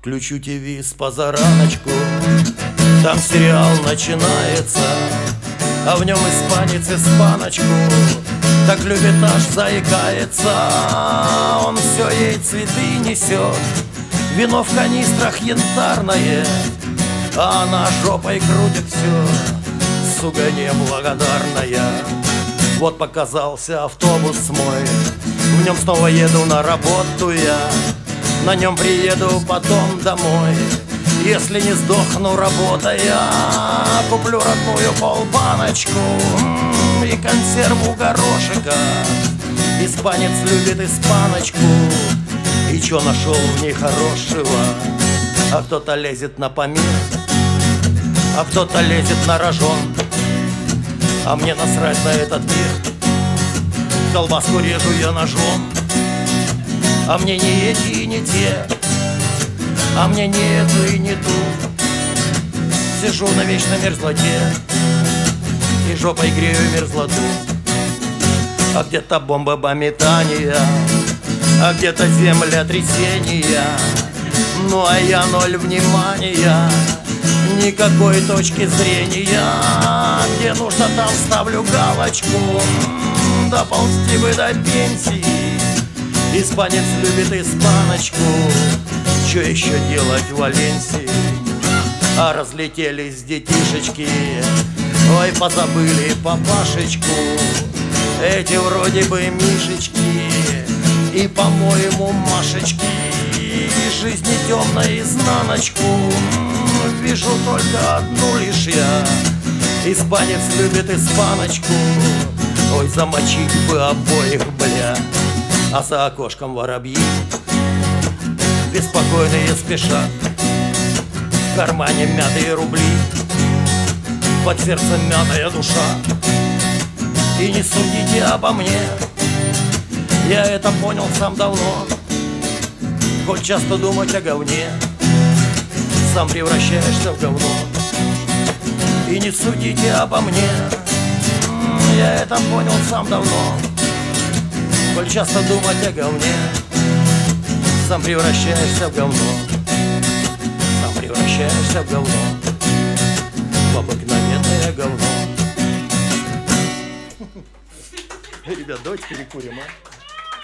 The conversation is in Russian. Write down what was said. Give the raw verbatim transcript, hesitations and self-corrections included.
Включу ТВ с позараночку, там сериал начинается, а в нем испанец испаночку так любит, аж заикается. Он все ей цветы несет, вино в канистрах янтарное, а она жопой крутит все, сука неблагодарная. Вот показался автобус мой, в нем снова еду на работу я, на нем приеду потом домой. Если не сдохну работая, куплю родную полбаночку и консерву горошика. Испанец любит испаночку, и чё нашел в ней хорошего? А кто-то лезет на помет, а кто-то лезет на рожон, а мне насрать на этот мир, колбаску режу я ножом. А мне не эти и не те, а мне не эту и не ту. Сижу на вечной мерзлоте и жопой грею мерзлоту. А где-то бомбометания, а где-то землетрясения. Ну а я ноль внимания, никакой точки зрения. Где нужно, там ставлю галочку, доползти бы до пенсии. Испанец любит испаночку, что еще делать в Валенсии? А разлетелись детишечки, ой, позабыли папашечку. Эти вроде бы мишечки, и, по-моему, Машечки. Жизни темной изнаночку вижу только одну лишь я. Испанец любит испаночку, ой, замочить бы обоих, бля. А за окошком воробьи беспокойные спешат, в кармане мятые рубли, под сердцем мятая душа. И не судите обо мне, я это понял сам давно. Хоть часто думать о говне, сам превращаешься в говно. И не судите обо мне, я это понял сам давно. Коль часто думать о говне, сам превращаешься в говно. Сам превращаешься в говно, в обыкновенное говно. Ребят, давайте перекурим, а?